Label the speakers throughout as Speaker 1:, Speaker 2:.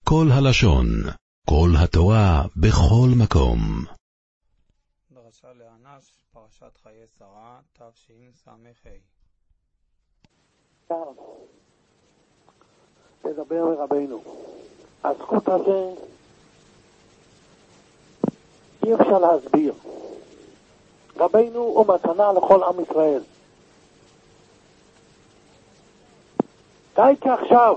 Speaker 1: כל הלשון, כל התורה, בכל מקום.
Speaker 2: דרשה לאנש, פרשת חיי שרה, תשס"ה.
Speaker 3: לדבר לרבנו. הזכות הזה אי אפשר להסביר. רבנו הוא מתנה לכל עם ישראל. די כעכשיו,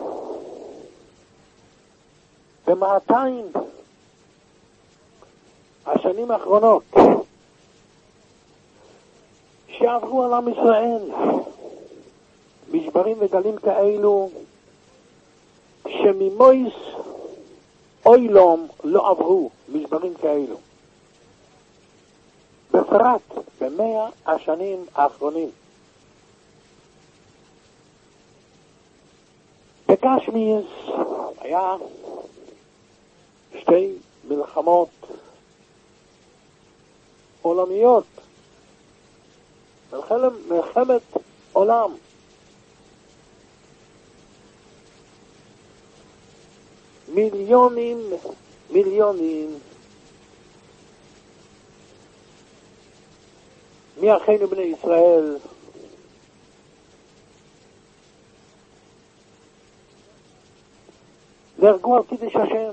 Speaker 3: ב200 השנים האחרונות שעברו על עם ישראל משברים וגלים כאלו שממויס אוילום לא עברו משברים כאלו, בפרט ב100 השנים האחרונים. בגשמיאס היה שתי מלחמות עולמיות, מלחמת עולם. מיליונים מאחינו בני ישראל נהרגו על קידוש השם.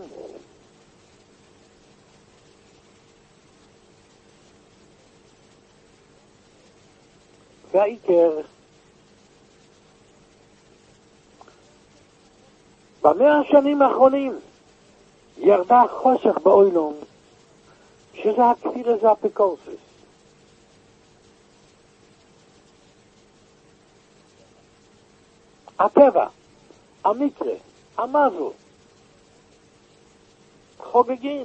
Speaker 3: והעיקר ב100 השנים האחרונים ירדה חושך באוילום, שזה הכפיר הזה אפיקורסס. הטבע, המקרה, המזל, חוגגים.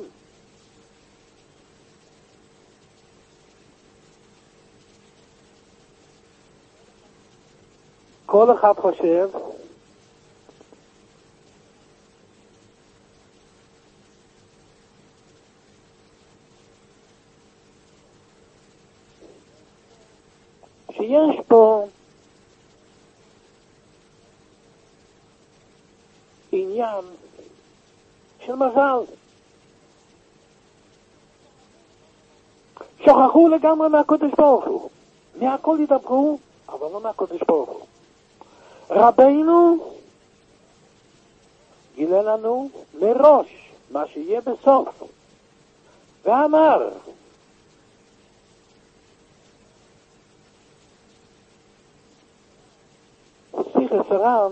Speaker 3: כל אחד חושב שיש פה עניין של מזל. שכחו לגמרי מהקדוש ברוך הוא. מהכל ידברו, אבל לא מהקדוש ברוך הוא. רבינו גילה לנו מראש מה שיהיה בסוף, ואמר שיחס רם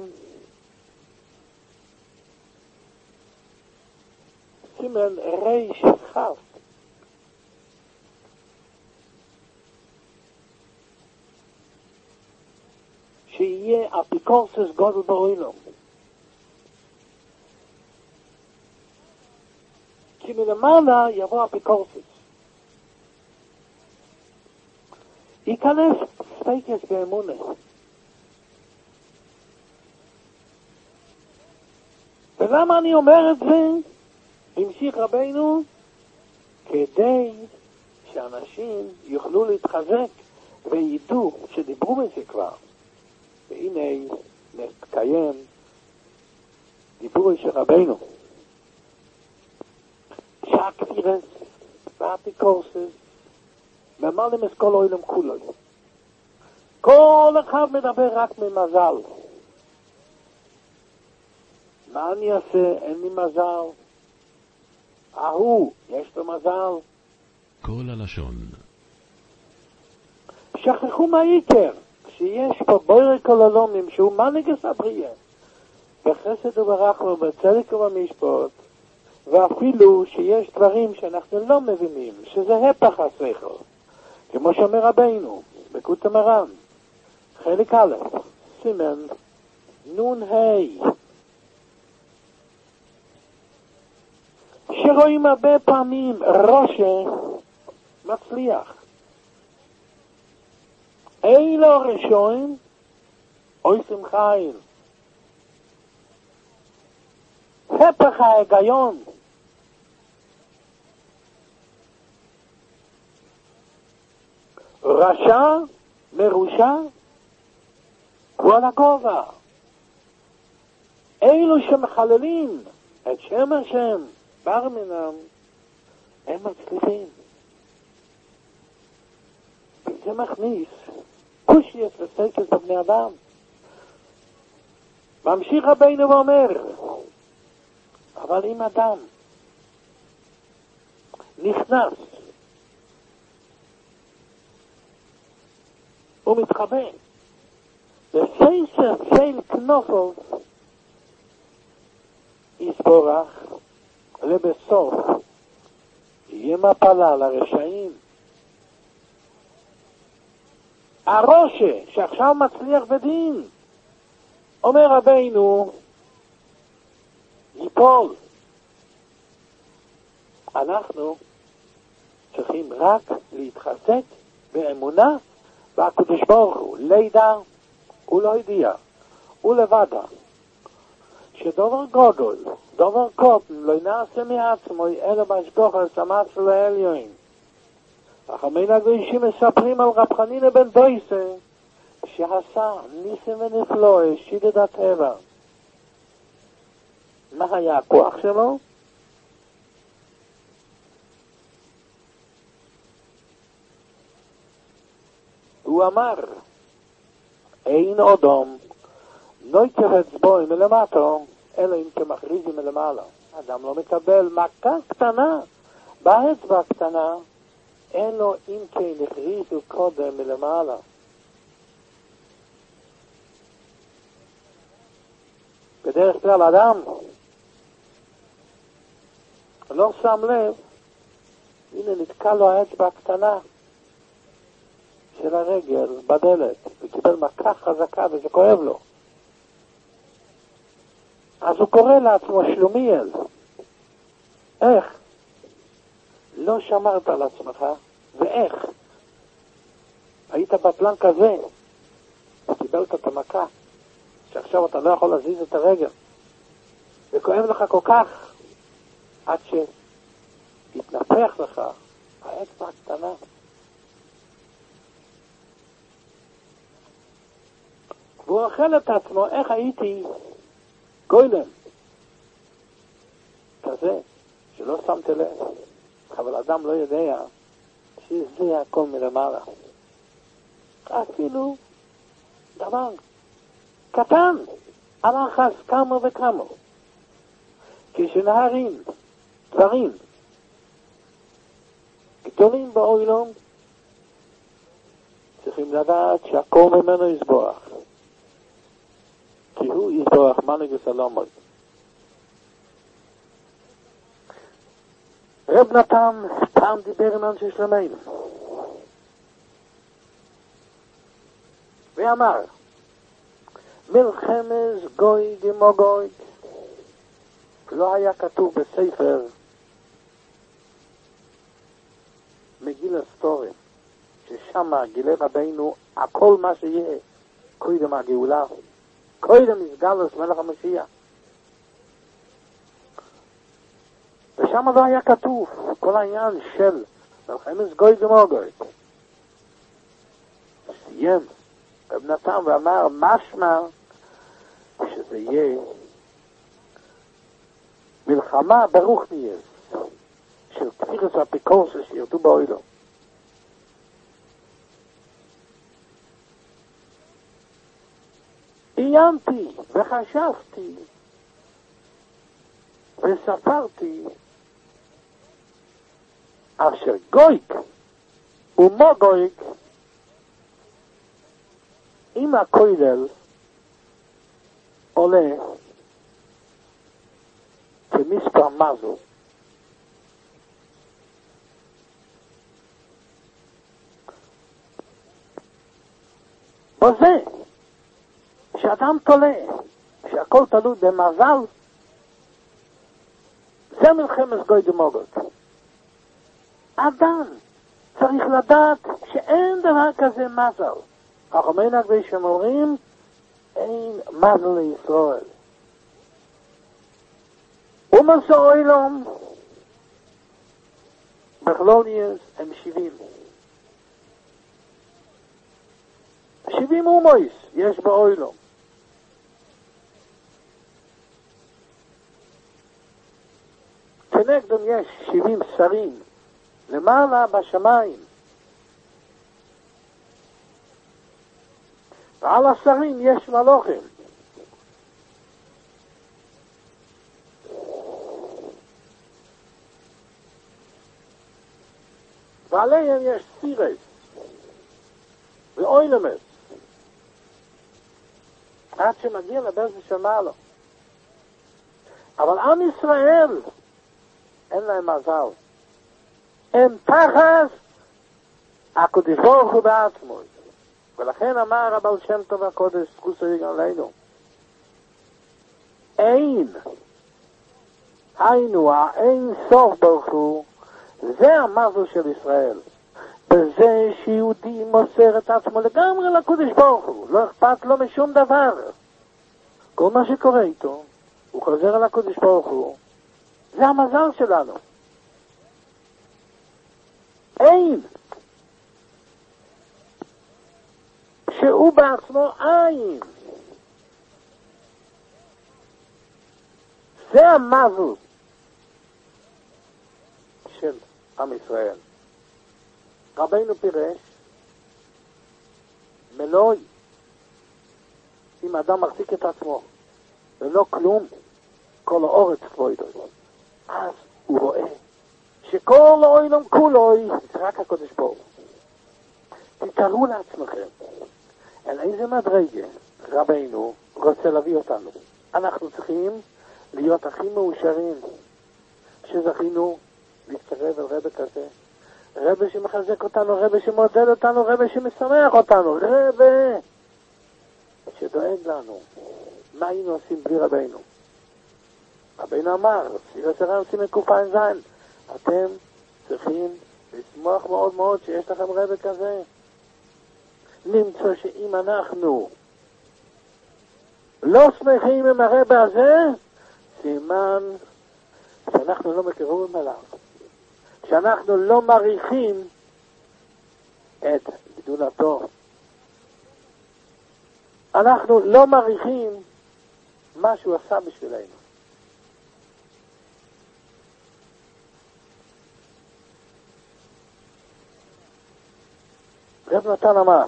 Speaker 3: סימן ריש חף, שיהיה אפיקורסס גודל באוילום. כי מלמעלה יבוא אפיקורסס. ייכנס ספקס באמונה. ולמה אני אומר את זה? המשיך רבינו, כדי שאנשים יוכלו להתחזק וידעו שדיברו בזה כבר. והנה נתקיים דיבור של רבינו, שהכפירס והאפיקורסס ממלאים את כל העולם כולו. כל אחד מדבר רק ממזל. מה אני אעשה? אין לי מזל. יש לו מזל.
Speaker 1: כל הלשון.
Speaker 3: שכחו מהעיקר, שיש פה בורא כל העולמים שהוא מנהיגס הבריאה, בחסד וברחמים ובצדק ובמשפט, ואפילו שיש דברים שאנחנו לא מבינים, שזה הפך השכל, כמו שאומר רבינו בקוטי מרן חלק א' סימן נון ה', שרואים הרבה פעמים ראשה מצליח. אילו ראשון אוי שמחייל, הפך ההיגיון. רשע מרושע הוא על הגובה. אילו שמחללים את שם השם, בר מינם, הם מצליחים. וזה מכניס קושייס וסקס בבני אדם. ממשיך רבינו ואומר, אבל אם אדם נכנס ומתחבא בסייסר צייל כנופו יסבורך, ובסוף יהיה מפלה לרשעים. הראשה שעכשיו מצליח בדין, אומר רבינו, ייפול. אנחנו צריכים רק להתחזק באמונה והקדוש ברוך הוא לידע ולא ידיע ולבדה שדובר גודל, דובר קוטן לא נעשה מעצמו אלא בהשגוחו סמץ לעליון. החכמים הקדושים מספרים על רב חנינא בן דויסה שעשה ניסים ונפלאות שידד הטבע. מה היה הכוח שלו? הוא אמר, אין אדם נויקב אצבעו מלמטו, אלא אם כמכריז מלמעלה. אדם לא מקבל מכה קטנה באצבע הקטנה, אלא אם כן הכריזו קודם מלמעלה. בדרך כלל אדם לא שם לב, הנה נתקע לו האצבע הקטנה של הרגל בדלת, וקיבל מכה חזקה וזה כואב לו. אז הוא קורא לעצמו שלומיאל. איך? לא שמרת על עצמך, ואיך? היית בטלן כזה, וקיבלת את המכה, שעכשיו אתה לא יכול להזיז את הרגל, וכואב לך כל כך, עד שהתנפח לך האצבע הקטנה. והוא אוכל את עצמו, איך הייתי גוילם כזה, שלא שמתי לב. אבל אדם לא יודע שזה הכל מלמעלה. אפילו דבר קטן, על אחס כמה וכמה. כשנהרים דברים גדולים בעולם, צריכים לדעת שהכל ממנו יסבוח. כי הוא יסבוח מנהיג וסלומות. רב נתן פעם דיבר עם אנשי שלמינו ואמר, מלחמת גוי כמו גוי. לא היה כתוב בספר מגיל הסטורים ששם גילי רבינו הכל מה שיהיה קודם הגאולה, קודם יסגלוס מלך המשיח. ושם לא היה כתוב כל העניין של מלחמת גוי כמו גוי. סיים רב נתן ואמר, משמע שזה יהיה מלחמה ברוך נהיה של כפירס והפיקורסס שירדו באוילו. עיינתי וחשבתי וספרתי אשר גויק ומו גויק אם הכולל עולה כמספר מזו, בזה שאדם תולה שהכל תלוי במזל, זה מלחמת גוי דמוגות. אדם צריך לדעת שאין דבר כזה מזל. חכמים הקדושים אומרים, אין מזל לישראל. ומסו אוילום בכלוניאס הם 70 אומויס יש באוילום. כנגדם יש 70 שרים למעלה בשמיים, ועל השרים יש מלוכים. ועליהם יש סירס ואוילמס, עד שמגיע לבזה של מעלה. אבל עם ישראל אין להם מזל, הם תחת הקדוש ברוך הוא בעצמו. ולכן אמר הבעל שם טוב הקודש זכותו יגן עלינו, אין, היינו האין סוף ברוך הוא, זה המזל של ישראל, בזה שיהודי מוסר את עצמו לגמרי לקדוש ברוך הוא, לא אכפת לו משום דבר. כל מה שקורה איתו הוא חוזר על הקדוש ברוך הוא, זה המזל שלנו. אין שהוא בעצמו אין, זה המזל של עם ישראל. רבינו פירש מלוי, אם אדם מחזיק את עצמו ולא כלום, כל האורץ פוידו, אז הוא רואה שכל העולם כולו זה רק הקדוש ברוך הוא. תתארו לעצמכם אל איזה מדרגה רבינו רוצה להביא אותנו. אנחנו צריכים להיות הכי מאושרים שזכינו להתקרב אל רבי כזה, רבי שמחזק אותנו, רבי שמודד אותנו, רבי שמשמח אותנו, רבי שדואג לנו. מה היינו עושים בלי רבינו? רבינו אמר, סירס הר"ן סימן קע"ז, אתם צריכים לשמוח מאוד מאוד שיש לכם רבי כזה. למצוא שאם אנחנו לא שמחים עם הרבי הזה, סימן שאנחנו לא מקרבים אליו, שאנחנו לא מעריכים את גדולתו, אנחנו לא מעריכים מה שהוא עשה בשבילנו. רב נתן אמר,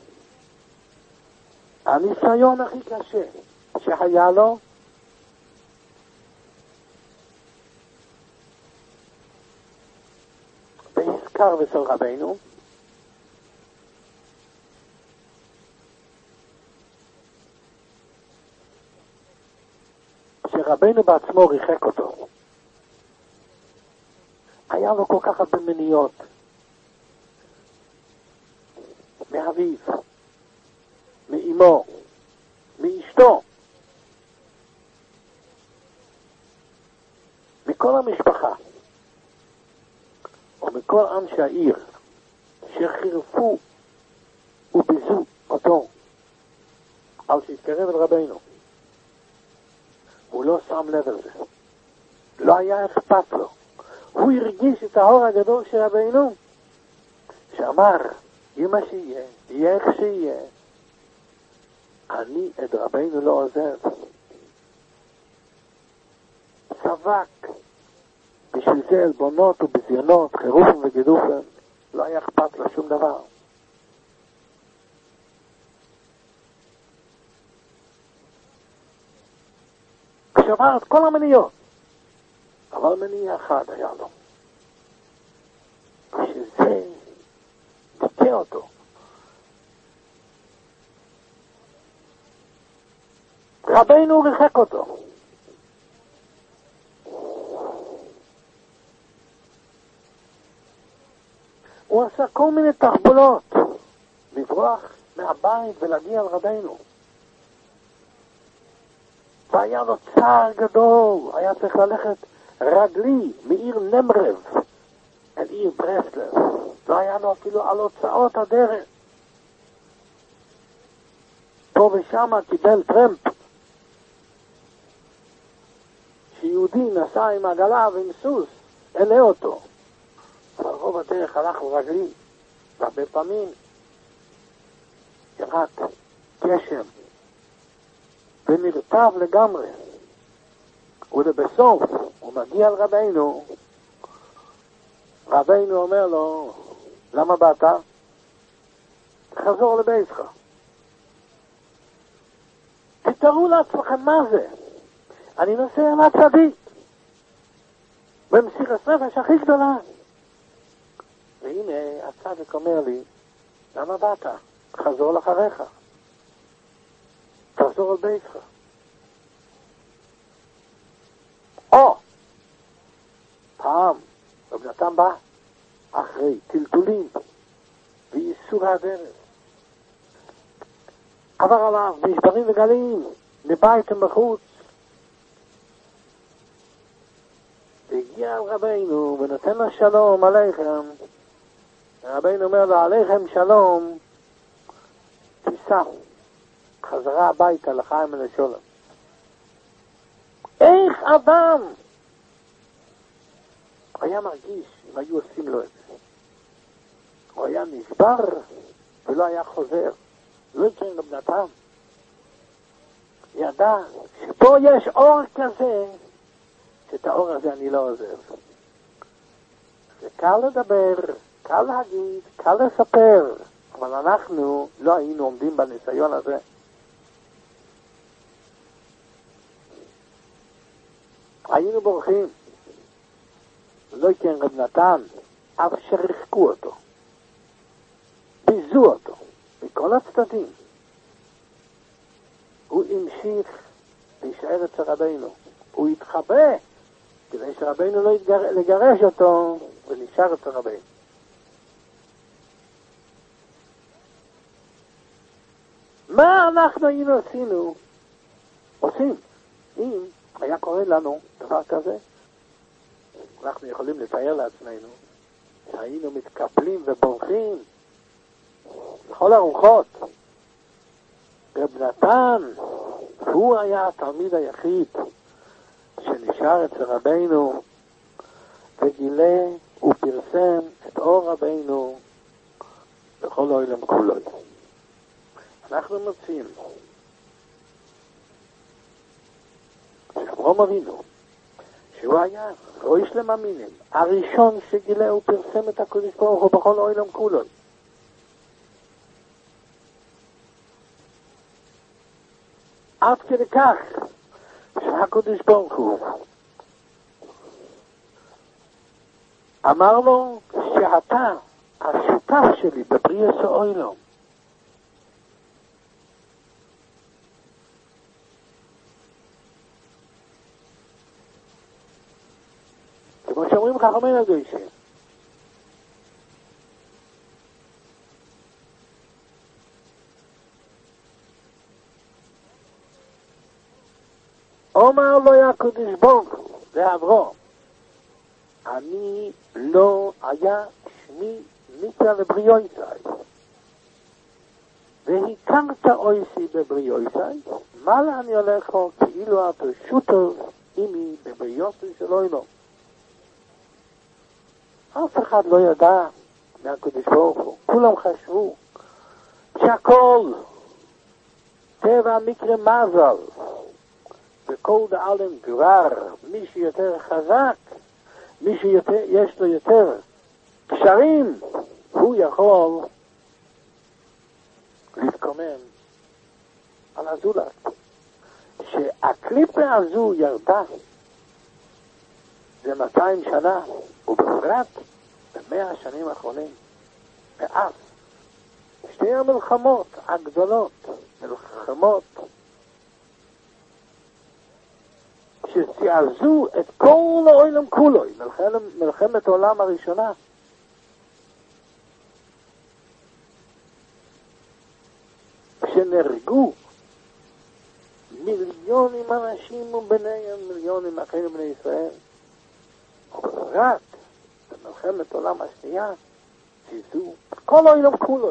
Speaker 3: הניסיון הכי קשה שהיה לו בהזכר וסל רבינו, שרבינו בעצמו ריחק אותו. היה לו כל כך הרבה מניות מאביו, מאמו, מאשתו, מכל המשפחה ומכל אנשי העיר שחירפו וביזו אותו על שהתקרב אל רבינו. הוא לא שם לב על זה, לא היה אכפת לו. הוא הרגיש את האור הגדול של רבינו שאמר, יהיה מה שיהיה, יהיה איך שיהיה, אני את רבינו לא עוזב. סבק בשביל זה אלבונות ובזיונות, חירופים וגידופים, לא היה אכפת לו שום דבר. כשאמר את כל המניות, אבל מניע אחד היה לו, שזה דיכא אותו. רבינו ריחק אותו. הוא עשה כל מיני תחבולות לברוח מהבית ולהגיע על רבינו. והיה לו צער גדול, היה צריך ללכת רגלי מעיר נמרב אל עיר ברסלב. לא היה לו אפילו על הוצאות הדרך. פה ושם קיבל טרמפ שיהודי נסע עם עגלה ועם סוס אלה אותו, אבל רוב הדרך הלך רגלי, והרבה פעמים ירד גשם ונרטב לגמרי, ולבסוף הוא הוא מגיע על רבינו, רבינו אומר לו, למה באת? חזור לביתך. תתארו לעצמכם מה זה. אני נוסע לצדיק, במסירת נפש הכי גדולה. והנה הצדיק אומר לי, למה באת? חזור לאחריך. תחזור על ביתך. או, פעם, רב נתן בא, אחרי טלטולים וייסור הדרך. עבר עליו משברים וגלים, מבית ומחוץ. והגיע על רבינו ונותן לו שלום עליכם. רבינו אומר לו, עליכם שלום, תיסע חזרה הביתה לחיים ולשולם. איך אדם היה מרגיש אם היו עושים לו את זה? הוא היה נשבר ולא היה חוזר. לא יקרה רב נתן. ידע שפה יש אור כזה, שאת האור הזה אני לא עוזר. זה קל לדבר, קל להגיד, קל לספר, אבל אנחנו לא היינו עומדים בניסיון הזה. היינו בורחים. לא יקרה רב נתן, אף שרחקו אותו. ביזו אותו. מכל הצדדים. הוא המשיך להישאר אצל רבינו. הוא התחבא כדי שרבינו לא לגרש אותו, ונשאר אצל רבינו. מה אנחנו היינו עושים אם היה קורה לנו דבר כזה? אנחנו יכולים לתאר לעצמנו שהיינו מתקפלים ובורחים לכל הרוחות. רב נתן, הוא היה התלמיד היחיד שנשאר אצל רבינו וגילה ופרסם את אור רבינו בכל העולם כולו. אנחנו מוצאים שאברהם אבינו, שהוא היה ראש למאמינים, הראשון שגילה ופרסם את הקדוש ברוך הוא בכל העולם כולו. עד כדי כך שהקדוש ברוך הוא אמר לו שאתה השותף שלי בבריאת העולם. כמו שאומרים חכמינו הקדושים, אומר לו הקדוש ברוך הוא לאברהם, אני לא היה שמי ניתן לבריאותיי, והכרת אויסי בבריאותיי, מה לה אני הולך כאילו אתה שותף עמי בבריאותיי של עולם. אף אחד לא ידע מהקדוש ברוך הוא. כולם חשבו שהכל טבע מקרה מזל, וכל דעלם גרר, מי שיותר חזק, מי שיש לו יותר קשרים, הוא יכול להתקומם על הזולת. שהקליפה הזו ירדה זה 200 שנה, ובפרט ב100 השנים האחרונים, ואף שתי המלחמות הגדולות, מלחמות שזעזעו את כל העולם כולו, מלחמת העולם הראשונה, שנהרגו מיליונים אנשים וביניהם מיליונים אחינו בני ישראל, ובפרט במלחמת העולם השנייה זעזעו כל העולם כולו.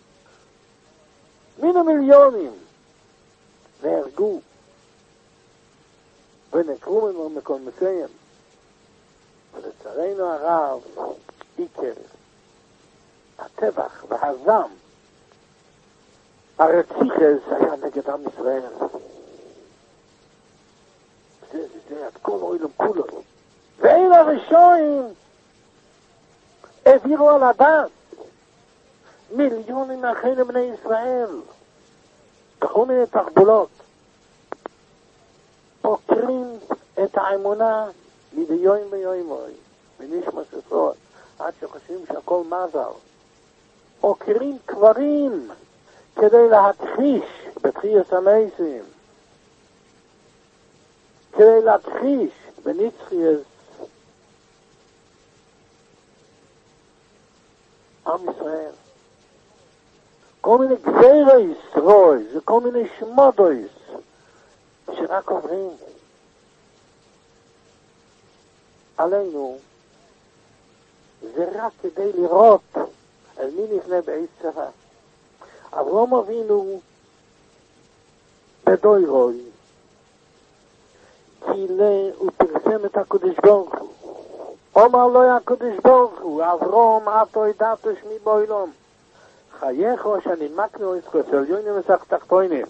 Speaker 3: מיליונים נהרגו ונקרו מכל מסיים, ולצערנו הרב עיקר הטבח והזעם הרציחס היה נגד עם ישראל. זה עד כל העולם כולו. הראשון העבירו על הדס מיליונים מאחינו בני ישראל בכל מיני תחבולות, פוקרים את האמונה מדי יום ביומוי ונשמע ספרות עד שחושבים שהכל מזל, עוקרים קברים כדי להכחיש בתחילת המתים, כדי להכחיש בנצחיות עם ישראל. כל מיני גזירוס רויס וכל מיני שמודוס שרק עוברים עלינו, זה רק כדי לראות על מי נבנה בעץ צבא. אברהם אבינו בדוירוי גילה ופרסם את הקדוש ברוך הוא. אומר לו הקדוש ברוך הוא, אברהם אתו ידעתו שמי בעולם, חייך שאני מקנו את עליונים ותחתונים.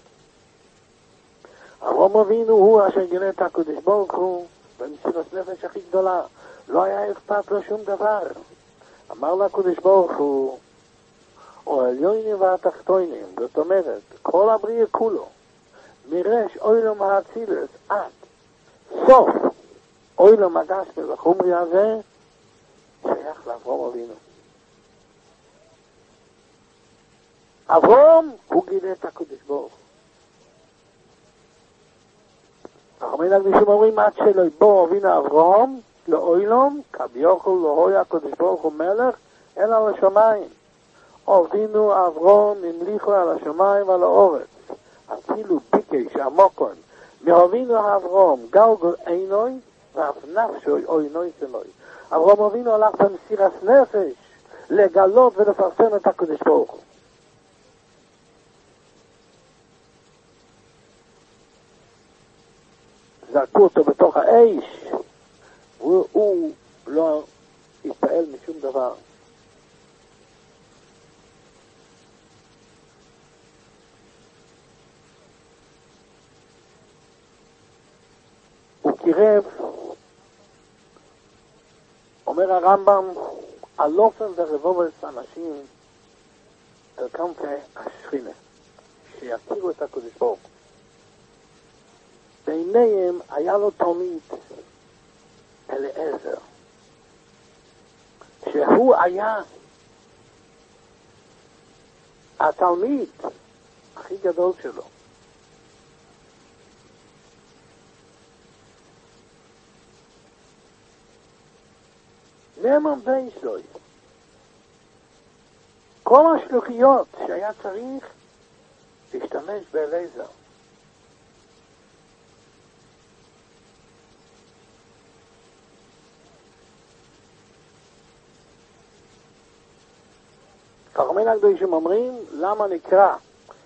Speaker 3: אברהם אבינו הוא אשר גילה את הקדוש ברוך הוא במסירות נפש הכי גדולה, לא היה אכפת לו שום דבר. אמר לקדוש ברוך הוא, או העליונים והתחתונים, זאת אומרת, כל הבריאה כולו, מרש אוילום האצילס עד סוף אוילום הגשמי וחומרי הזה, שייך לאברהם אבינו. אברהם הוא גילה את הקדוש ברוך הוא. חכמים הקדושים אומרים עד שלא בוא אבינו אברהם לאוילום, כביכול לא הויה הקדוש ברוך הוא מלך, אלא על השמיים. אבינו אברהם המליכו על השמיים ועל האורץ. אפילו ביקש המוקון מאבינו אברהם גלגל עינוי ואף נפשוי אוינוי סלוי. אברהם אבינו הלך במסירת נפש לגלות ולפרסם את הקדוש ברוך הוא. זרקו אותו בתוך האש, הוא לא התפעל משום דבר. הוא קירב, אומר הרמב"ם, אלופן ורבובס אנשים חלקם כשכינה, שיכירו את הקדוש ברוך הוא. ביניהם היה לו תלמיד אליעזר, שהוא היה התלמיד הכי גדול שלו. נאמן בייסוי, כל השלוחיות שהיה צריך להשתמש באליעזר. חכמים הקדושים אומרים למה נקרא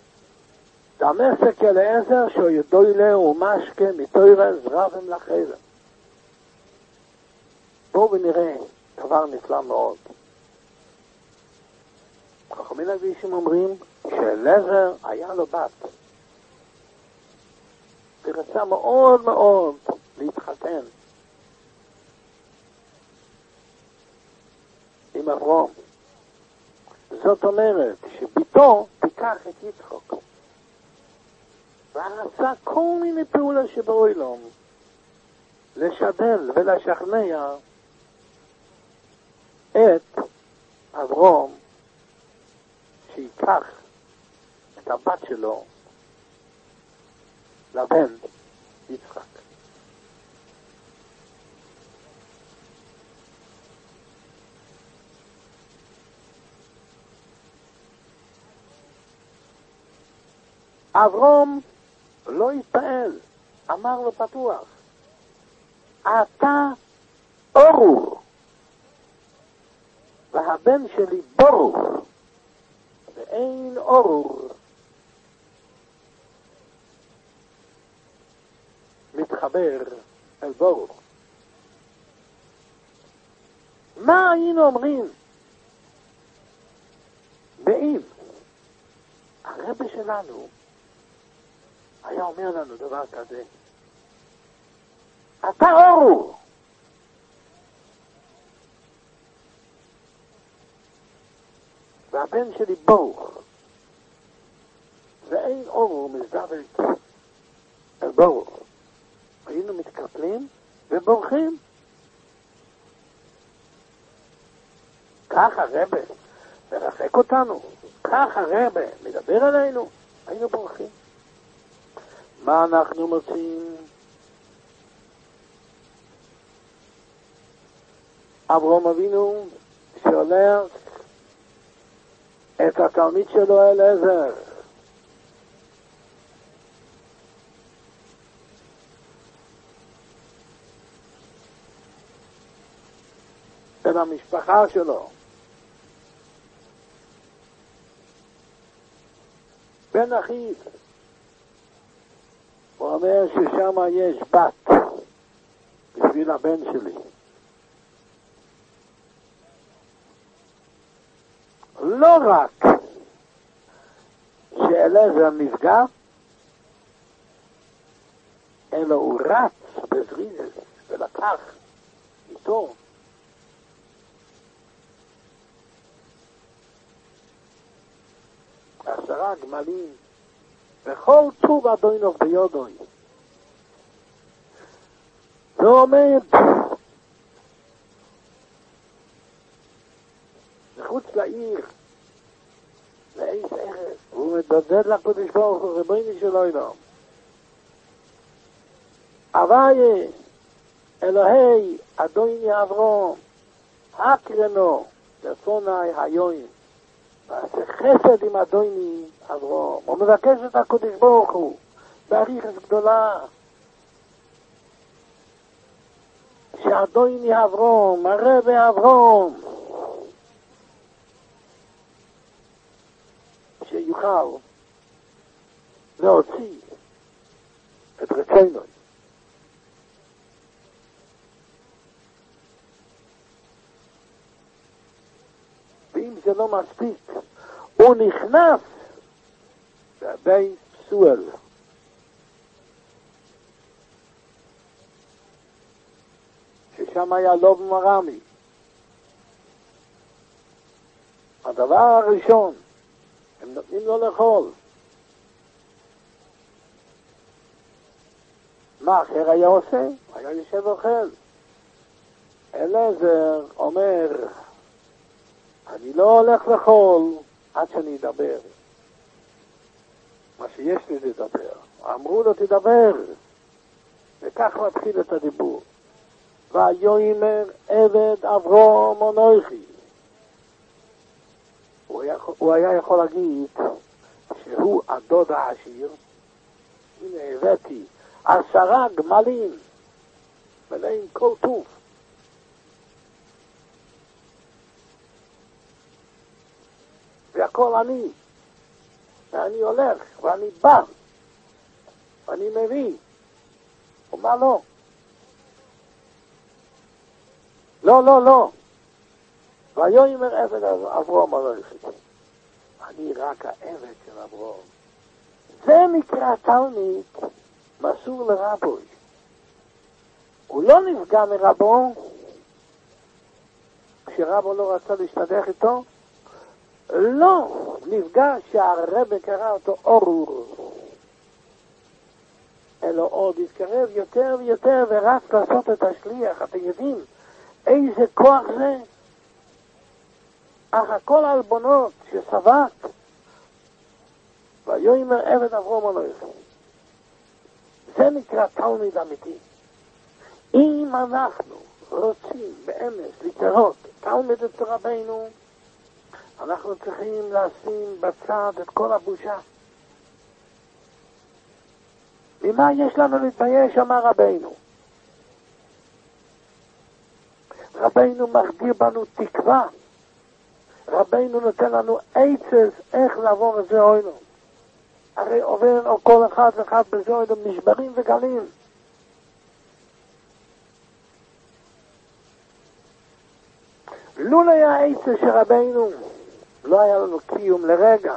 Speaker 3: דמשק אליעזר שהוא ידוי לו ומשקה מתוירס רבם לחזר. בואו ונראה דבר נפלא מאוד. חכמים הקדושים אומרים שאליעזר היה לו בת ורצה מאוד מאוד להתחתן עם אברהם. זאת אומרת שביתו תיקח את יצחק, ועשה כל מיני פעולה שבעולם לשדל ולשכנע את אברהם שיקח את הבת שלו לבן יצחק. אברהם לא התפעל, אמר לו פתוח, אתה אורור והבן שלי ברור, ואין אורור מתחבר אל ברור. מה היינו אומרים ואם הרבי שלנו היה אומר לנו דבר כזה, אתה אורור והבן שלי ברוך. ואין אור מזדבק אל ברוך. היינו מתקפלים ובורחים. כך הרבה מרחק אותנו, כך הרבה מדבר עלינו, היינו בורחים. מה אנחנו מוצאים? אברהם אבינו שולח את התלמיד שלו אליעזר. אל המשפחה שלו. בן אחיו. הוא אומר ששם יש בת בשביל הבן שלי. לא רק שאליעזר נפגע, אלא הוא רץ בזריזות ולקח איתו עשרה גמלים וכל טוב אדונו ביודוי. ועומד מחוץ לעיר לאיש ארץ, הוא מדדד לקודש ברוך הוא, ריבונו של עולם. הוויה אלוהי אדוני אברהם הקרנו לפוני היום ועשה חסד עם אדוני אברהם. הוא מבקש את הקודש ברוך הוא באריכות גדולה שאדוני אברהם, הרבי אברהם, שיוכל להוציא את רצונו. ואם זה לא מספיק, הוא נכנס לבית פסואל. ששם היה לוב מרמי. הדבר הראשון, הם נותנים לו לאכול. מה אחר היה עושה? היה יושב אוכל. אליעזר אומר, אני לא הולך לאכול עד שאני אדבר. מה שיש לי לדבר. אמרו לו תדבר. וכך מתחיל את הדיבור. ויאמר עבד אברהם אנוכי. הוא היה יכול להגיד שהוא הדוד העשיר. הנה הבאתי 10 גמלים מלאים כל טוב. והכל ואני הולך ואני בא ואני מביא. ומה לא? לא. ויאמר עבד אברהם אנוכי. אני רק העבד של אברהם. זה נקרא תלמיד מסור לרבוי. הוא לא נפגע מרבו כשרבו לא רצה להשתדך איתו. לא נפגע שהרבי קרא אותו אורור, אלא עוד התקרב יותר ויותר ורץ לעשות את השליח. אתם יודעים איזה כוח זה? אך הכל אלבונות שסבק. ויאמר עבד אברהם אנוכי. זה נקרא תלמיד אמיתי. אם אנחנו רוצים באמת לקרוא תלמיד את רבינו, אנחנו צריכים לשים בצד את כל הבושה. ממה יש לנו להתבייש? אמר רבינו. רבינו מחדיר בנו תקווה. רבינו נותן לנו עצס איך לעבור את זה אוינו. הרי עובר על כל אחד ואחד בזה אוינו משברים וגלים. לא היה עצס של רבינו, לא היה לנו קיום לרגע.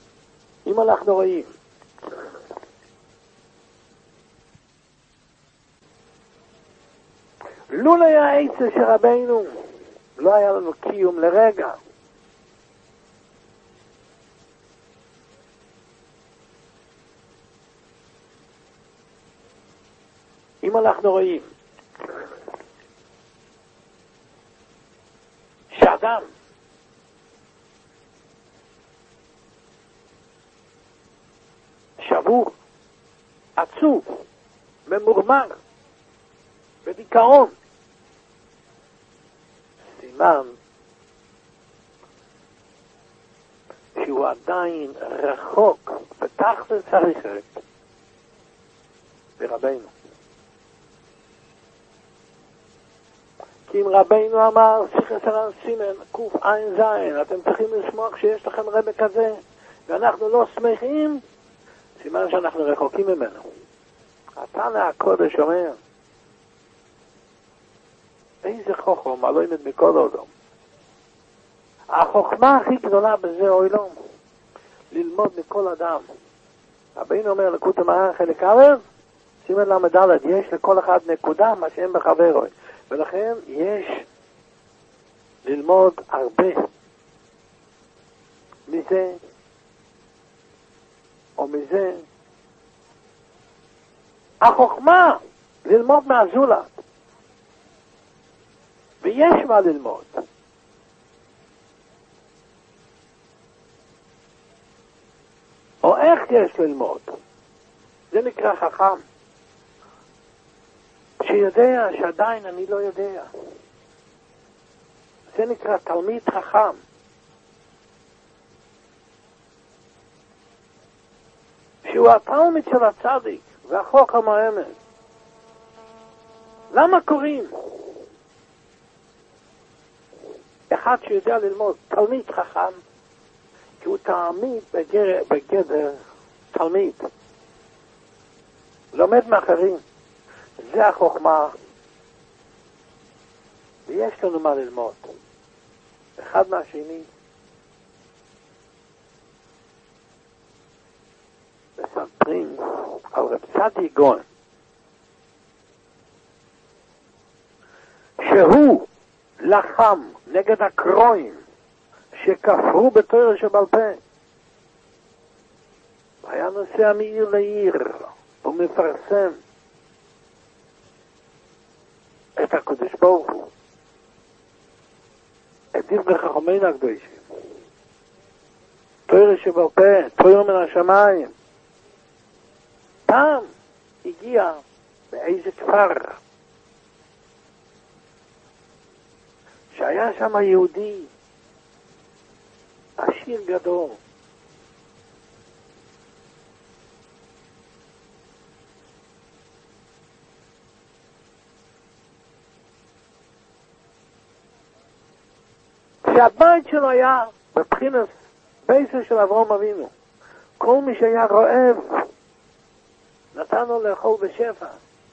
Speaker 3: אם אנחנו רואים לולא העצה של רבינו, לא היה לנו קיום לרגע. אם אנחנו רואים שאדם שבור, עצוב, ממורמר, בדיכאון, סימן שהוא עדיין רחוק בתכלס הריחק ברבינו. כי אם רבינו אמר שיחס הר"ן סימן קע"ז, אתם צריכים לשמוח שיש לכם רבי כזה ואנחנו לא שמחים, סימן שאנחנו רחוקים ממנו. התנא הקודש אומר, איזה חוכם הלומד מכל עולם. החוכמה הכי גדולה בזה עולם, ללמוד מכל אדם. רבינו אומר לקוטי מוהר"ן חלק א', סימן ל"ד, יש לכל אחד נקודה מה שאין בחברו, ולכן יש ללמוד הרבה מזה או מזה. החוכמה ללמוד מהזולת, ויש מה ללמוד. או איך יש ללמוד, זה נקרא חכם, שיודע שעדיין אני לא יודע. זה נקרא תלמיד חכם. שהוא התלמיד של הצדיק והחוכם האמת. למה קוראים אחד שיודע ללמוד תלמיד חכם? כי הוא תלמיד בגדר תלמיד, לומד מאחרים. זה החוכמה, ויש לנו מה ללמוד אחד מהשני. מספרים על רב צדיק גאון שהוא לחם נגד הקרואים שכפרו בתורה שבעל פה. היה נוסע מעיר לעיר ומפרסם את הקדוש ברוך הוא, את דברי חכמינו הקדושים, תורה שבעל פה, תורה מן השמיים. פעם הגיע באיזה כפר שהיה שם יהודי עשיר גדול, שהבית שלו היה בבחינת ביתו של אברהם אבינו. כל מי שהיה רעב נתן לו לאכול בשפע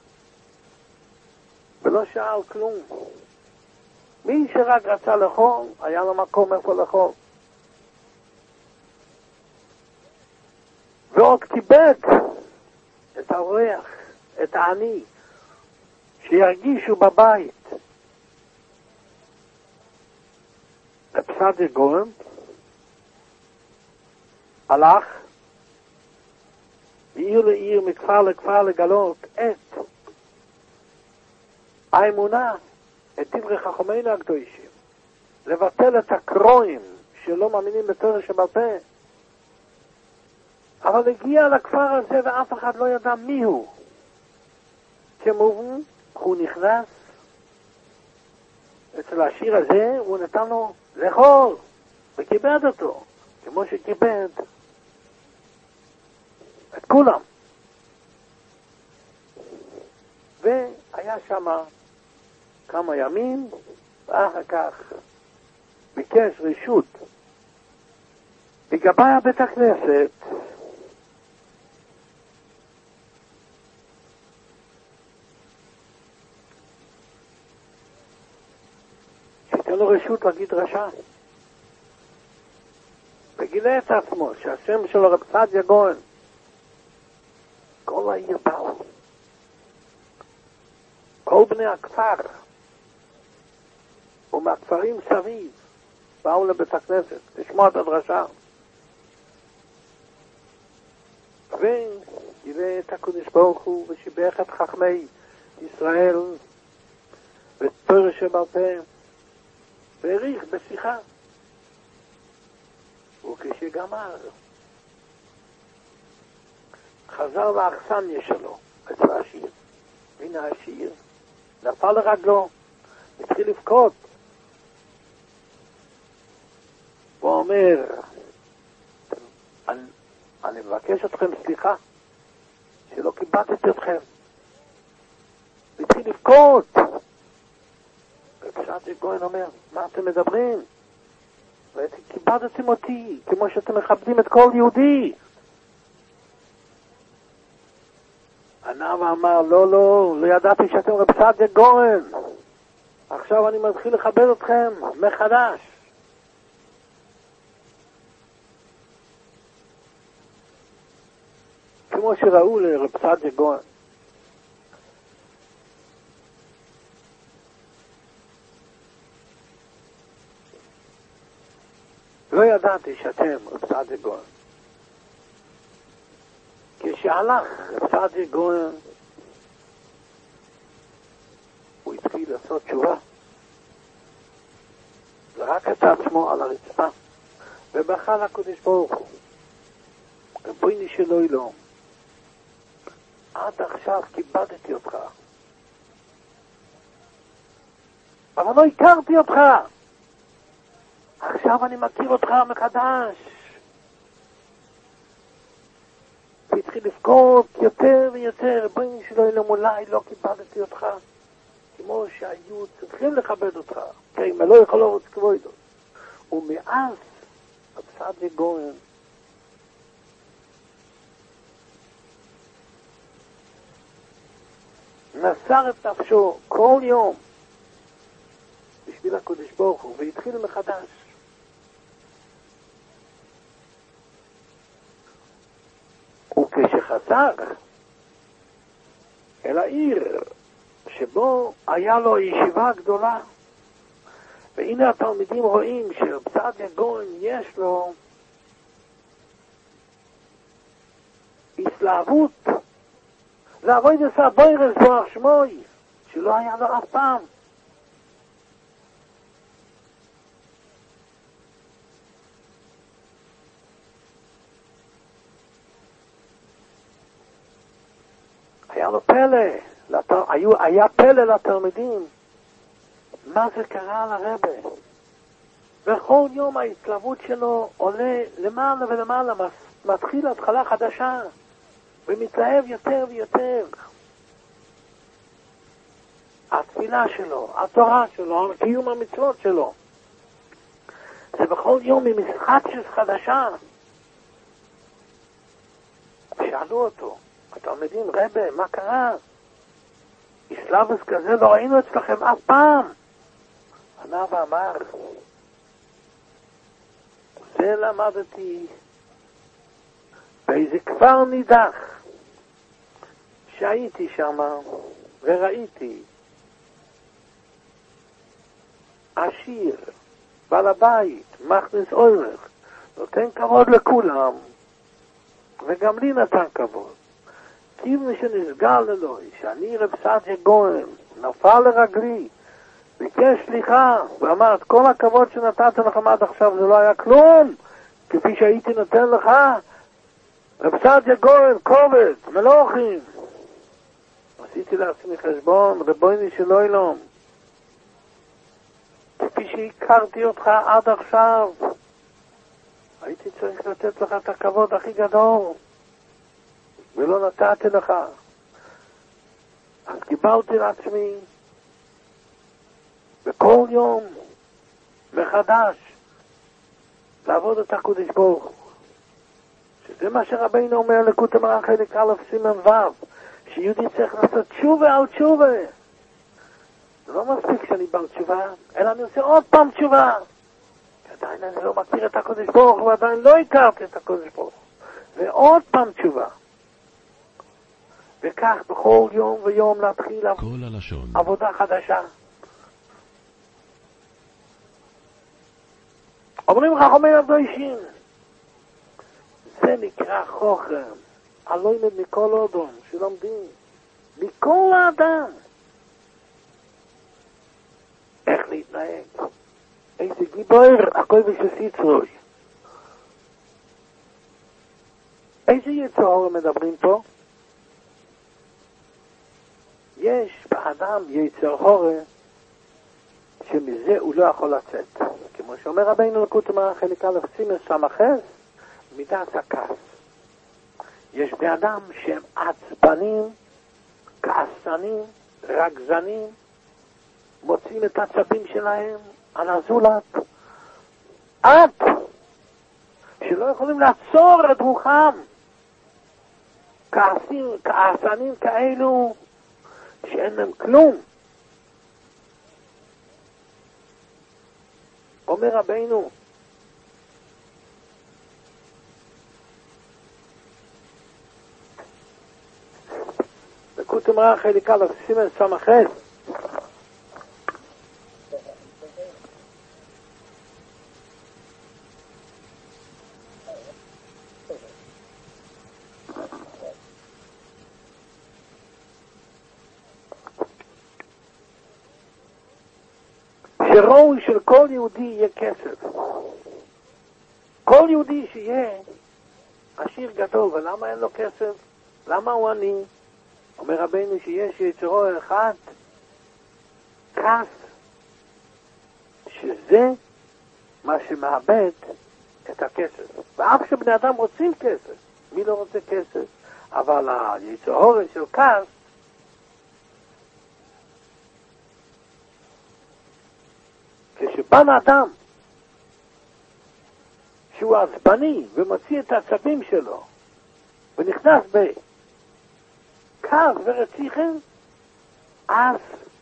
Speaker 3: ולא שאל כלום. מי שרק רצה לאכול היה לו מקום איפה לאכול, ועוד כיבד את האורח, את העני, שירגישו בבית. רב צדיק גאון הלך מעיר לעיר, מכפר לכפר, לגלות את האמונה, את דברי חכמינו הקדושים, לבטל את הקרואים שלא מאמינים בתורה שבעל פה. אבל הגיע לכפר הזה ואף אחד לא ידע מי הוא. כמובן, הוא נכנס אצל השיר הזה, הוא נתן לו לאכול וכיבד אותו כמו שכיבד את כולם. והיה שם כמה ימים, ואחר כך ביקש רשות לגבי בית הכנסת שייתן לו רשות להגיד דרשה, וגילה את עצמו שהשם שלו רב צדיק גאון. כל העיר באו, כל בני הכפר ומהכפרים סביב באו לבית הכנסת לשמוע את הדרשה. וגילה את הקדוש ברוך הוא ושיבח את חכמי ישראל ואת תורה שבעל פה והעריך בשיחה. וכשגמר חזר לאכסניה שלו אצל השיר. והנה השיר נפל לרגלו, התחיל לבכות. הוא אומר, אני מבקש אתכם סליחה שלא קיבלתי אתכם. התחיל לבכות. ופשט גויין אומר, מה אתם מדברים? כיבדתם אותי כמו שאתם מכבדים את כל יהודי. ענה ואמר, לא ידעתי שאתם רב סעדיה גורן. עכשיו אני מתחיל לכבד אתכם מחדש. כמו שראו לרב סעדיה גורן. לא ידעתי שאתם רב סעדיה גורן. כשהלך רב סעדיה גורן, הוא התחיל לעשות תשובה. זרק את עצמו על הרצפה, ובכה לקדוש ברוך הוא. ריבונו של עולם, עד עכשיו כיבדתי אותך, אבל לא הכרתי אותך. עכשיו אני מכיר אותך מחדש. והתחיל לבכות יותר ויותר. ריבונו של עולם, אולי לא כיבדתי אותך כמו שהיו צריכים לכבד אותך, כי אם לא יכול לרוץ כבודו. ומאז רב סעדיה גורן מסר את נפשו כל יום בשביל הקדוש ברוך הוא, והתחיל מחדש. וכשחזר אל העיר שבו היה לו ישיבה גדולה, והנה התלמידים רואים שרב סעדיה גורן יש לו התלהבות לעבוד את הבוירס בו שמוי שלא היה לו אף פעם. היה לו פלא, היה פלא לתלמידים. מה זה קרה לרבא? וכל יום ההתלהבות שלו עולה למעלה ולמעלה, מתחיל התחלה חדשה, ומתלהב יותר ויותר. התפילה שלו, התורה שלו, קיום המצוות שלו, זה בכל יום ממשחק חדשה. שאלו אותו התלמידים, רבא, מה קרה? אסלאבוס כזה לא ראינו אצלכם אף פעם. ענה ואמר, זה למדתי באיזה כפר נידח שהייתי שם וראיתי עשיר, בעל הבית, מכניס אורך, נותן כבוד לכולם, וגם לי נתן כבוד. כיוון שנסגל אלוהי שאני רב סעדיה גורן נפל לרגלי, ביקש סליחה ואמר, את כל הכבוד שנתת לכם עד עכשיו זה לא היה כלום, כפי שהייתי נותן לך. רב סעדיה גורן כובד מלוכים. עשיתי לעצמי חשבון, ריבונו של עולם, כפי שהכרתי אותך עד עכשיו הייתי צריך לתת לך את הכבוד הכי גדול, ולא נתתי לך. אז קיבלתי לעצמי בכל יום מחדש לעבוד את הקדוש ברוך הוא, שזה מה שרבינו אומר לקוטי מרן חלק א' סימן ו', שיהודי צריך לעשות תשובה על תשובה. זה לא מספיק שאני בעל תשובה, אלא אני עושה עוד פעם תשובה. עדיין אני לא מכיר את הקדוש ברוך הוא, ועדיין לא הכרתי את הקדוש ברוך הוא, ועוד פעם תשובה. וכך בכל יום ויום להתחיל עבודה חדשה. אומרים חכמי הקדושים, זה נקרא חוכם, הלומד מכל אדם שלומדים, מכל האדם, איך להתנהג, איזה גיבור הקודש הסיצרוי. איזה יצור מדברים פה? יש באדם יצר הורה שמזה הוא לא יכול לצאת. כמו שאומר רבינו לקוטי מוהר"ן חלק א' סימן סמ"ס, מידת הכעס. יש בני אדם שהם עצבנים, כעסנים, רגזנים, מוצאים את העצבים שלהם על הזולת, עד שלא יכולים לעצור את רוחם. כעסנים כאלו שאין להם כלום. אומר רבינו, לקוטי מוהר"ן חלק א' סימן סמ"ס, שראוי של כל יהודי יהיה כסף. כל יהודי שיהיה עשיר גדול, ולמה אין לו כסף? למה הוא עני? אומר רבינו שיש יצרו אחד, כעס, שזה מה שמאבד את הכסף. ואף שבני אדם רוצים כסף, מי לא רוצה כסף? אבל היצרו של כעס, כשבן אדם שהוא עצבני ומוציא את העצבים שלו ונכנס בכעס ורציחם, אז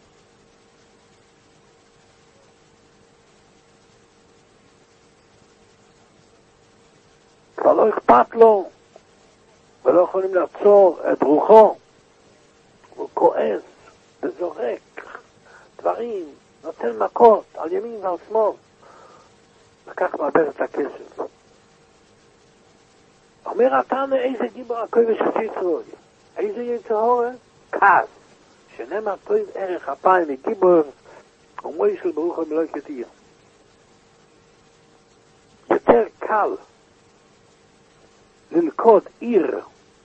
Speaker 3: כבר לא אכפת לו ולא יכולים לעצור את רוחו. הוא כועס וזורק דברים, נותן מכות על ימין ועל שמאל, וכך מאבד את הכסף. אומר התנא, איזה גיבור הקודש הסיצרוי, איזה יצר הורה? כעס, שנאמר טוב ערך אפיים מגיבור ומוישל ברוך המלוי כתיר. יותר קל ללכוד עיר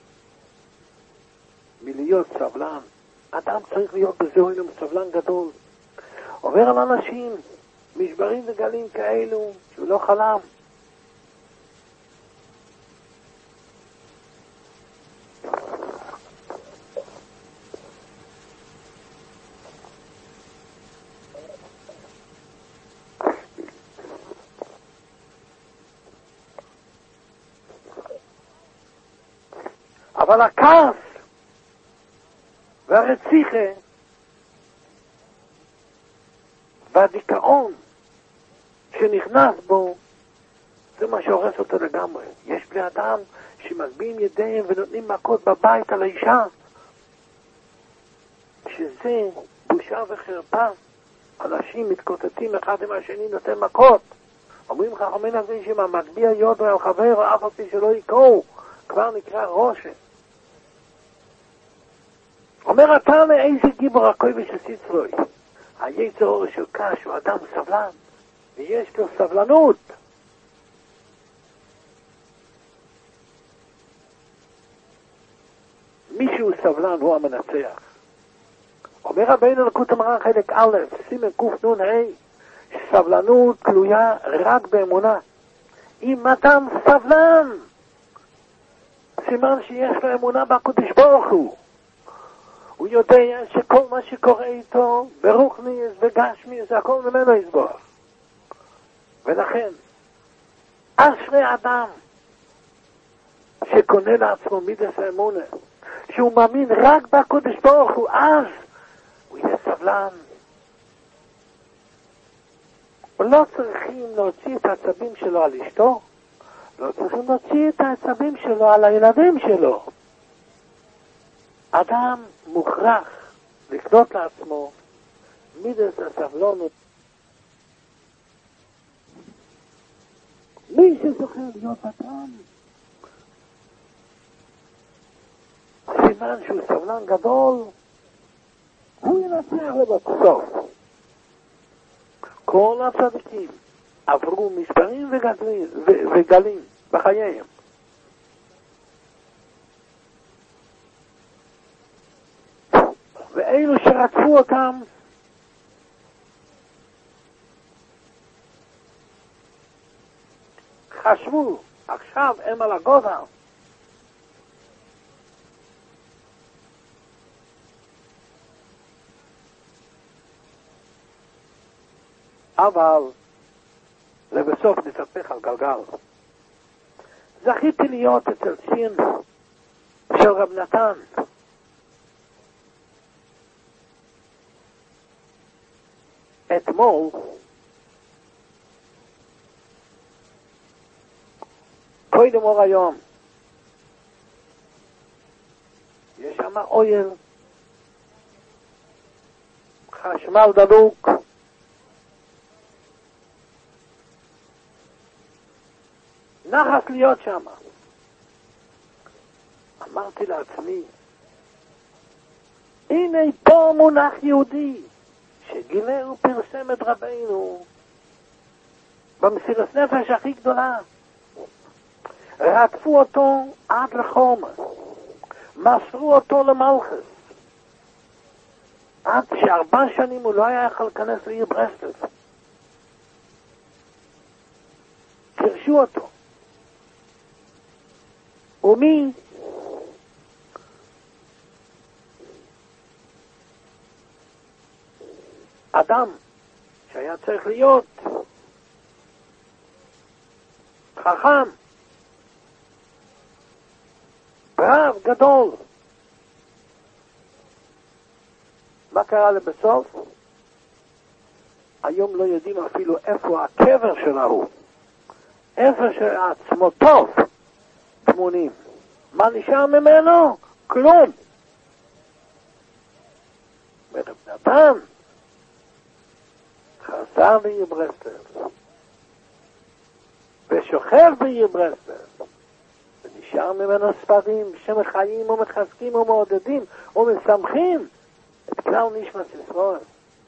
Speaker 3: מלהיות סבלן. אדם צריך להיות בזוהינום סבלן גדול. עובר על אנשים משברים וגלים כאלו שהוא לא חלם. אבל הכעס והרציחה והדיכאון שנכנס בו, זה מה שהורס אותו לגמרי. יש בני אדם שמגביהים ידיהם ונותנים מכות בבית על האישה, שזה בושה וחרפה. אנשים מתקוטטים אחד עם השני, נותן מכות. אומרים חכמים הזה שמה מגביע יודו על חברו אף על פי שלא יקרו, כבר נקרא רושם. אומר התנא, איזה גיבור הקודש הסיצרוי, היצר הורה של כעס הוא אדם סבלן ויש לו סבלנות. מישהו סבלן הוא המנצח. אומר רבינו לקוטי מוהר"ן חלק א' סימן קנ"ה, סבלנות תלויה רק באמונה. אם אדם סבלן, סימן שיש לו אמונה בקדוש ברוך הוא. הוא יודע שכל מה שקורה איתו ברוחניס וגשמיס זה הכל ממנו יסבור. ולכן אשרי אדם שקונה לעצמו מידת האמונה, שהוא מאמין רק בקדוש ברוך הוא, אז הוא יהיה סבלן. לא צריכים להוציא את העצבים שלו על אשתו, לא צריכים להוציא את העצבים שלו על הילדים שלו. אדם מוכרח לקנות לעצמו מידת הסבלנות. מי שזוכר להיות ותרן, סימן שהוא סבלן גדול, הוא ינצח לבסוף. כל הצדיקים עברו מספרים וגלים בחייהם. ואלו שרצו אותם חשבו, עכשיו הם על הגובה. אבל לבסוף נתהפך על גלגל. זכיתי להיות אצל סין של רב נתן. אתמול קודם אור היום יש שם אויל, חשמל דלוק, נחס להיות שם. אמרתי לעצמי, הנה פה מונח יהודי שגילה ופרסם את רבינו במסירת נפש הכי גדולה. רדפו אותו עד לחום, מסרו אותו למלכס, עד ש4 שנים הוא לא היה יכול להיכנס לעיר ברסלב. קרשו אותו. ומי? אדם שהיה צריך להיות חכם, רב גדול. מה קרה לבסוף? היום לא יודעים אפילו איפה הקבר שלו, איפה שעצמותיו תמונים. מה נשאר ממנו? כלום. ורב נתן חזר בעיר ברסלב ושוכב בעיר ברסלב, ונשאר ממנו ספרים שמחיים ומחזקים ומעודדים ומשמחים את כלל נשמת ישראל.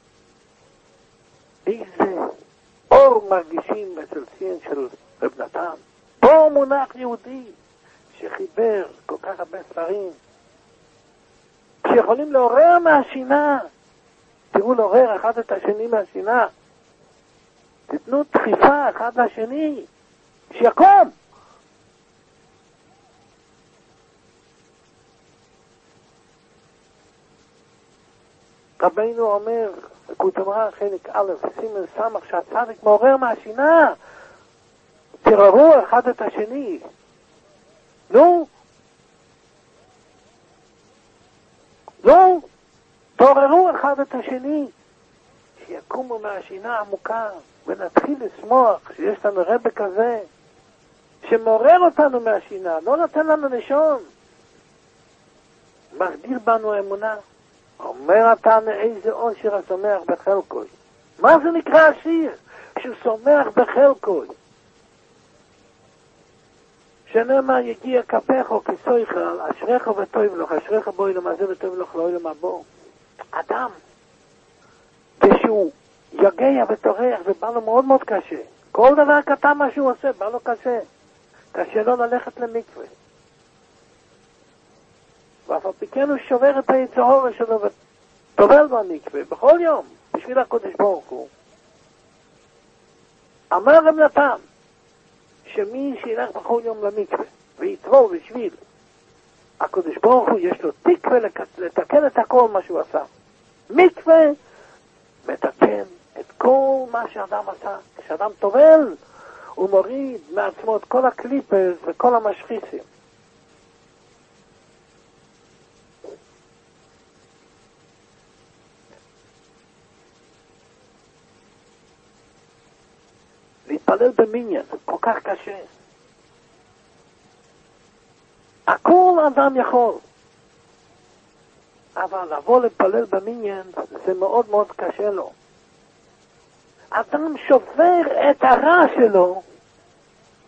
Speaker 3: איזה אור מרגישים אצל ציין של רב נתן. פה מונח יהודי שחיבר כל כך הרבה ספרים שיכולים לעורר מהשינה. תראו, לעורר אחד את השני מהשינה. תתנו דחיפה אחד לשני שיקום. רבינו אומר בקוטמרה חלק א' סימן סמך שהצדיק מעורר מהשינה. תראו אחד את השני. נו, תעוררו אחד את השני שיקומו מהשינה עמוקה, ונתחיל לשמוח שיש לנו רבי כזה שמעורר אותנו מהשינה, לא נותן לנו לישון, מחדיר בנו אמונה. אומר התנא, איזה עושר השמח בחלקוי. מה זה נקרא עשיר? שהוא שמח בחלקוי. שנאמר יגיע כפך או כסויכל, אשריך וטוב לך, אשריך בוי למזה וטוב לך לא ילמה בו. אדם, כשהוא יגע וטורח ובא לו מאוד מאוד קשה, כל דבר קטן מה שהוא עושה, בא לו קשה. קשה לו ללכת למקווה. ואף על פי כן הוא שובר את היצהורה שלו וטובל במקווה בכל יום, בשביל הקודש ברוך הוא. אמר רב נתן, שמי שילך בכל יום למקווה ויטבול בשביל הקודש ברוך הוא, יש לו תקווה לתקן את הכל מה שהוא עשה. מקווה מתקן את כל מה שאדם עשה. כשאדם טובל הוא מוריד מעצמו את כל הקליפס וכל המשחיסים. להתפלל במניין כל כך קשה. הכל אדם יכול, אבל לבוא להתפלל במניין זה מאוד מאוד קשה לו. אדם שובר את הרע שלו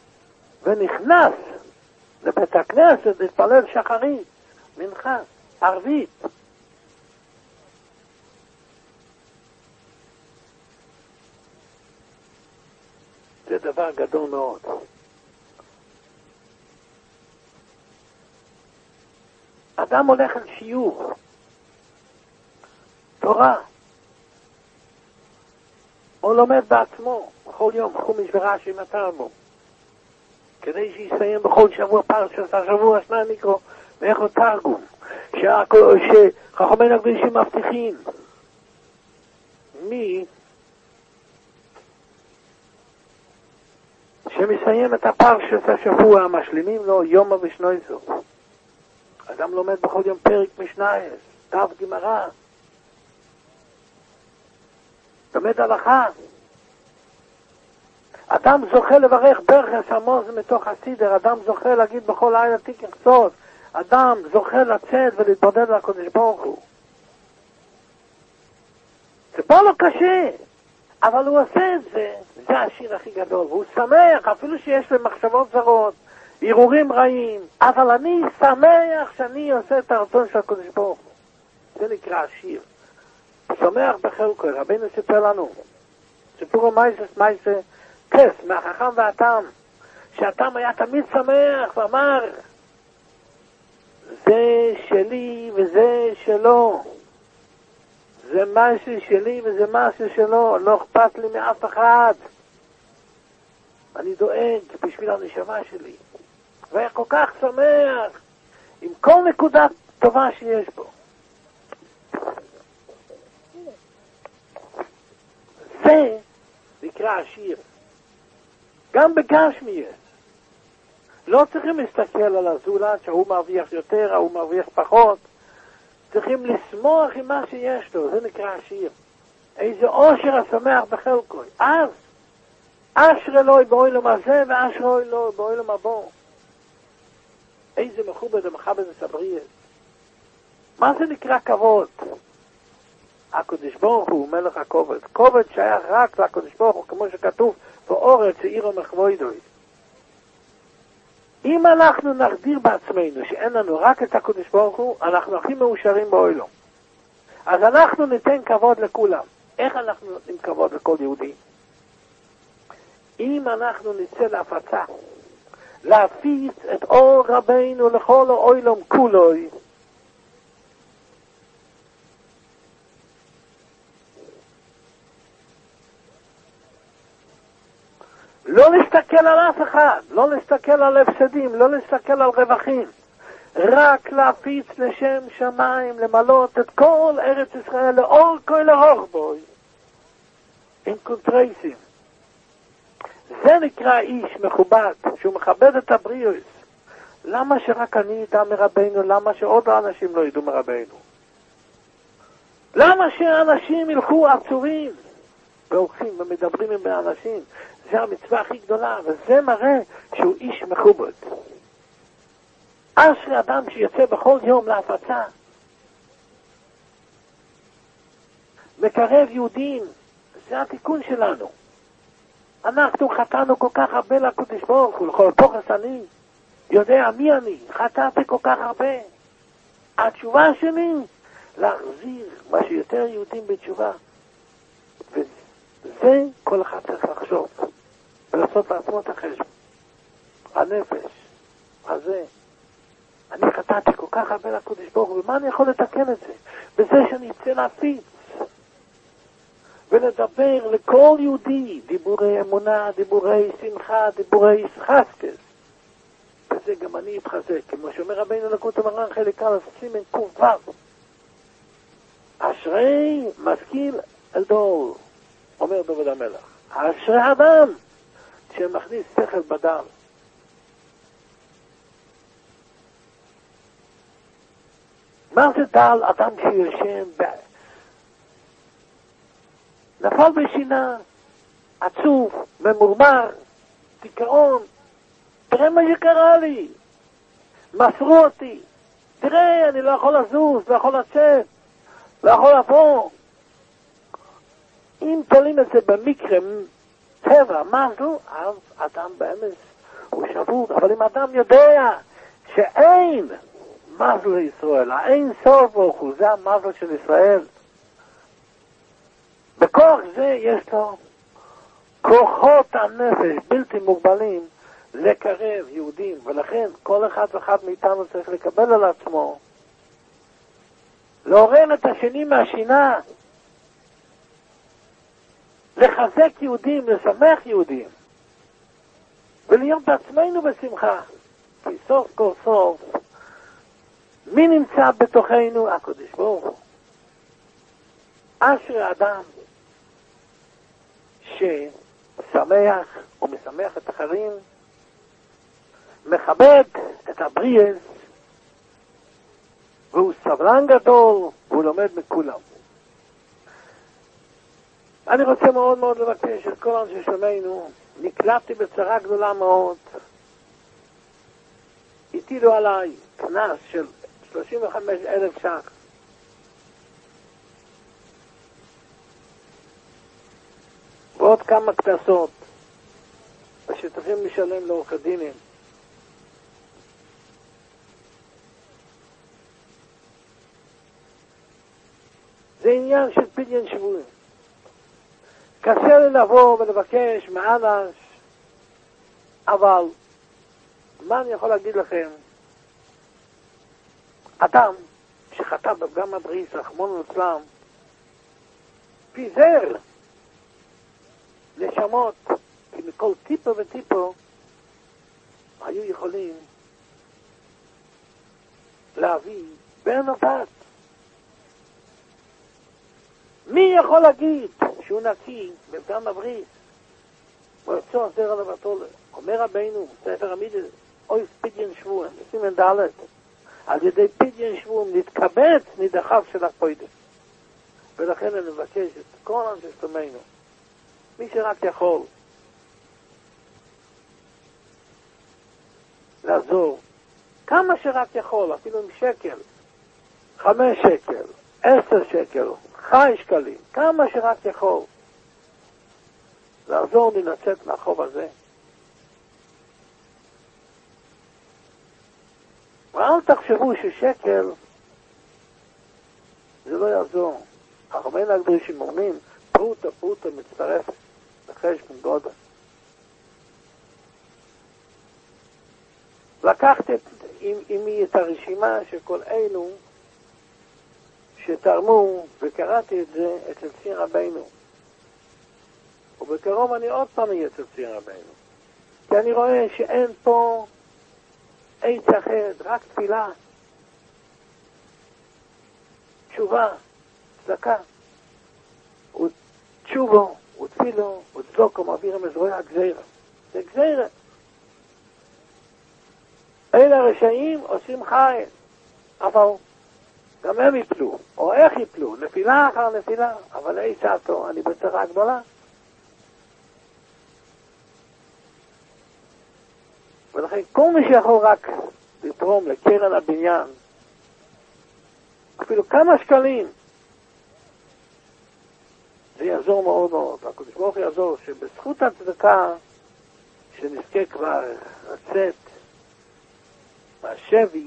Speaker 3: ונכנס לבית הכנסת להתפלל שחרית, מנחה, ערבית. זה דבר גדול מאוד. אדם הולך על שיעור תורה, או לומד בעצמו בכל יום חומש ורש"י מתרמו, כדי שיסיים בכל שבוע פרשת השבוע שניים מקרא ואיך הוא תרגום, שחכמינו הקדושים מבטיחים מי שמסיים את הפרשת השבוע משלימים לו יום ושנויזו. אדם לומד בכל יום פרק משנייס, דף גמרא, לומד הלכה. אדם זוכה לברך ברכס עמוז מתוך הסידר, אדם זוכה להגיד בכל לילה תיקן סוד, אדם זוכה לצאת ולהתבודד לקדוש ברוך הוא. זה פה לא קשה, אבל הוא עושה את זה, זה השיר הכי גדול, והוא שמח אפילו שיש לו מחשבות זרות, ערעורים רעים, אבל אני שמח שאני עושה את הרצון של הקדוש ברוך הוא. זה נקרא השיר. שמח בחלקו. רבינו סיפר לנו סיפור מייסה כס מהחכם והתם, שהתם היה תמיד שמח ואמר זה שלי וזה שלו, זה משהו שלי וזה משהו שלו, לא אכפת לי מאף אחד, אני דואג בשביל הנשמה שלי. והיה כל כך שמח עם כל נקודה טובה שיש בו. זה נקרא השיר. גם בגשמיות לא צריכים להסתכל על הזולת שהוא מרוויח יותר, הוא מרוויח פחות. צריכים לשמוח עם מה שיש לו, זה נקרא השיר. איזה אושר השמח בחלקו. אז אשרי אלוהי באוילום הזה ואשרי אלוהי באוילום הבא. איזה מכובד המכבד הסבריה. מה זה נקרא כבוד? הקדוש ברוך הוא מלך הכובד. כובד שייך רק לקדוש ברוך הוא, כמו שכתוב באורץ שעירו מכבודוי. אם אנחנו נגדיר בעצמנו שאין לנו רק את הקדוש ברוך הוא, אנחנו הכי מאושרים בעולם. אז אנחנו ניתן כבוד לכולם. איך אנחנו נותנים כבוד לכל יהודי? אם אנחנו נצא להפצה, להפיץ את אור רבינו לכל העולם כולוי, לא להסתכל על אף אחד, לא להסתכל על הפסדים, לא להסתכל על רווחים, רק להפיץ לשם שמיים, למלות את כל ארץ ישראל לאור כל הרוח בוי, עם קונטרייסים. זה נקרא איש מכובד, שהוא מכבד את הבריאוס. למה שרק אני ידע מרבנו? למה שעוד האנשים לא ידעו מרבנו? למה שאנשים ילכו עצורים והולכים ומדברים עם האנשים? זה המצווה הכי גדולה, וזה מראה שהוא איש מכובד. אשרי אדם שיוצא בכל יום להפצה, מקרב יהודים. זה התיקון שלנו. אנחנו חטאנו כל כך הרבה לקדוש ברוך הוא, לכל פוחס אני יודע מי אני, חטאתי כל כך הרבה. התשובה שלי להחזיר מה שיותר יהודים בתשובה, וזה כל אחד צריך לחשוב ולעשות לעצמו את החשבון. הנפש הזה, אני חטאתי כל כך הרבה לקדוש ברוך הוא, ומה אני יכול לתקן את זה? בזה שאני אצא להפיץ ולדבר לכל יהודי דיבורי אמונה, דיבורי שמחה, דיבורי חסקס. בזה גם אני אתחזק, כמו שאומר רבינו לקוטי מרן חלק א' סימן ק"ו, אשרי משכיל אל דור, אומר דוד המלך, אשרי אדם שמכניס שכל בדם. מה זה דל? אדם שיושם נפל בשינה, עצוב, ממורמר, דיכאון. תראה מה שקרה לי, מסרו אותי, תראה, אני לא יכול לזוז, לא יכול לצאת, לא יכול לבוא. אם תולים את זה במקרה טבע, מה זו? אז אדם באמס הוא שבור, אבל אם אדם יודע שאין מזל לישראל, האין סוף ברוך הוא, זה המזל של ישראל, בכוח זה יש לו כוחות הנפש בלתי מוגבלים לקרב יהודים, ולכן כל אחד ואחד מאיתנו צריך לקבל על עצמו לעורר את השני מהשינה, לחזק יהודים, לשמח יהודים, ולהיות בעצמנו בשמחה. כי סוף כל סוף, מי נמצא בתוכנו? הקדוש ברוך הוא. אשרי האדם ששמח ומשמח את אחרים, מכבד את הבריאס, והוא סבלן גדול, והוא לומד מכולם. אני רוצה מאוד מאוד לבקש את כל אנשי שלומנו, נקלעתי בצרה גדולה מאוד, הטילו עליי קנס של 35,000 ש"ח. ועוד כמה קנסות שצריכים לשלם לעורכי דינים. זה עניין של פדיון שבויים. קשה לי לבוא ולבקש מאנש, אבל מה אני יכול להגיד לכם? אדם שחטא בפגם הבריס, רחמנא ליצלן, פיזר נשמות, כי מכל טיפה וטיפה היו יכולים להביא בן או בת. מי יכול להגיד שהוא נקי בפגם הבריס? ויוצא אסר עליו התולה. אומר רבינו, ספר המידות, אוי פדיון שבויים, סימן ד', על ידי פדיון שבויים נתקבץ נידחיו של הקודש. ולכן אני מבקש את כל אנשי שלומנו, מי שרק יכול לעזור, כמה שרק יכול, אפילו עם שקל, 5 שקל, 10 שקל, 5 שקלים, כמה שרק יכול, לעזור לי לצאת מהחוב הזה. ואל תחשבו ששקל זה לא יעזור. חכמינו הקדושים אומרים, פרוטה פרוטה מצטרפת לחשבון גודל. לקחת עמי את הרשימה של כל אלו שתרמו, וקראתי את זה אצל ציון רבינו. ובקרוב אני עוד פעם אהיה אצל ציון רבינו. כי אני רואה שאין פה עץ אחר, רק תפילה, תשובה, צדקה, ותשובו, ותפילו, וצדוקו, מעביר מזרועי הגזירה. זה גזירה. אלה הרשעים עושים חיל, אבל גם הם יפלו, או איך יפלו, נפילה אחר נפילה, אבל אי שעתו, אני בצרה גדולה. ולכן כל מי שיכול רק לתרום לקרן הבניין, אפילו כמה שקלים, זה יעזור מאוד מאוד. הקדוש ברוך הוא יעזור שבזכות הצדקה שנזכה כבר לצאת מהשבי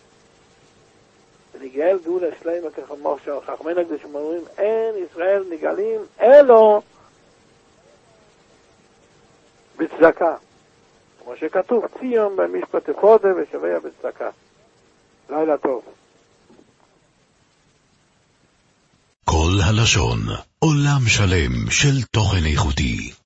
Speaker 3: ונגאל גאולה שלמה כחמור של חכמינו הקדושים אומרים, אין ישראל נגאלים אלו בצדקה. כמו שכתוב, ציון במשפט אפודה ושביה בצדקה. לילה טוב.
Speaker 1: כל הלשון, עולם שלם של תוכן איכותי.